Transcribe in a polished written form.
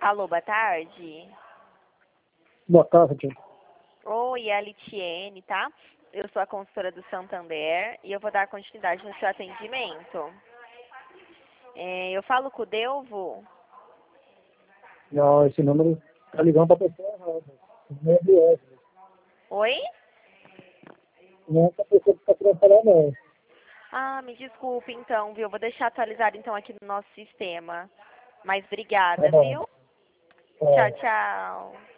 Alô, boa tarde. Boa tarde. Oi, é a Litiene, tá? Eu sou a consultora do Santander e eu vou dar continuidade no seu atendimento. Eu falo com o Delvo? Não, esse número tá ligando pra pessoa errada. Não é do Wesley. Oi? Não é essa pessoa que tá querendo falar, não. Ah, me desculpe então, viu? Vou deixar atualizado então aqui no nosso sistema. Mas Tá obrigada, bom. viu? Tchau, Tá. tchau.